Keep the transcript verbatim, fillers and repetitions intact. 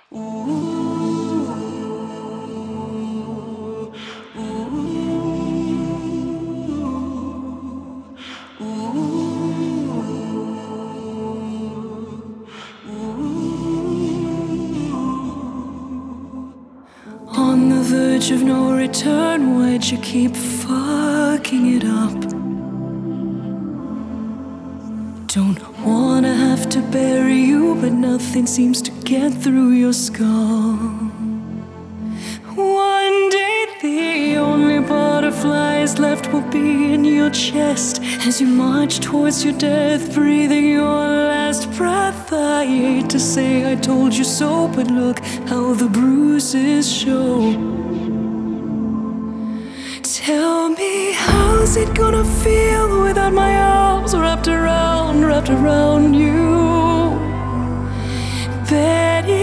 On the verge of no return, why'd you keep fucking it up? Don't wanna have to bury you, but nothing seems to get through your skull. One day the only butterflies left will be in your chest as you march towards your death, breathing your last breath. I hate to say I told you so, but look how the bruises show. Tell me, how's it gonna feel without my arms wrapped around, wrapped around you? Baby,